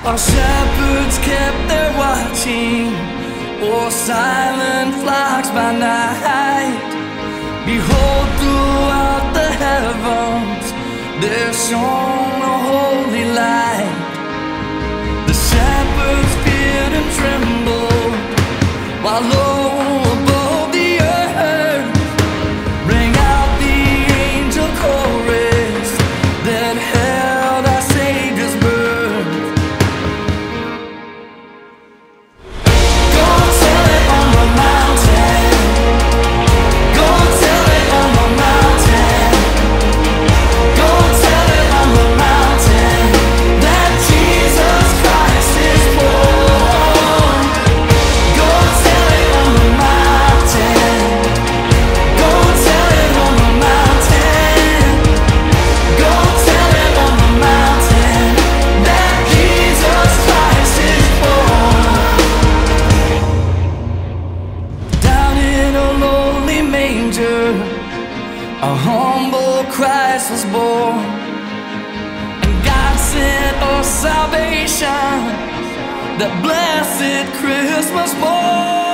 Our shepherds kept their watching, or silent flocks by night. Behold, throughout the heavens there shone a holy light. The shepherds feared and trembled, while low above the earth rang out the angel chorus that herald our Savior's birth. Go tell it on the mountain. Go tell it on the mountain. Go tell it on the mountain that Jesus Christ is born. Go tell it on the mountain. Go tell it on the mountain. Go tell it on the mountain that Jesus Christ is born. Down in a lowly manger, a humble Christ was born, and God sent us salvation, that blessed Christmas morn.